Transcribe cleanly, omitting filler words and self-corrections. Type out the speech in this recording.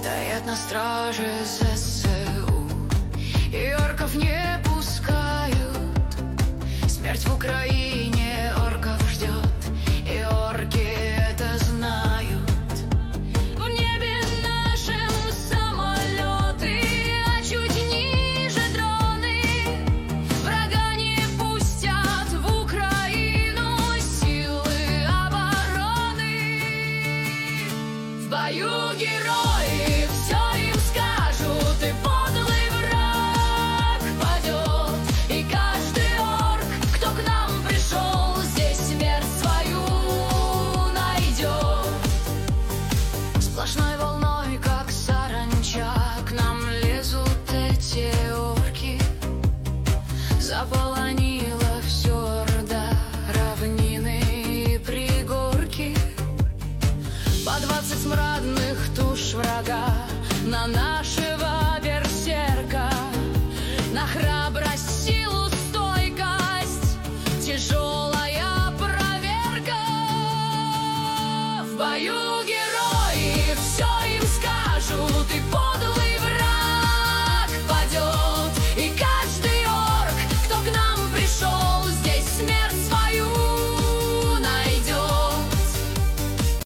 стоят на страже ЗСУ, и орков не пускают. Смерть в Украине орков ждет, и орки это знают. В небе нашем самолеты, а чуть ниже дроны. Врага не пустят в Украину силы обороны. В бою герои все им скажут, и подлый враг падет. И каждый орк, кто к нам пришел, здесь смерть свою найдет. Сплошной волной, как саранча, к нам лезут эти орки. Заполонила все орда, равнины и пригорки. По 20 смрадных туш врага на наши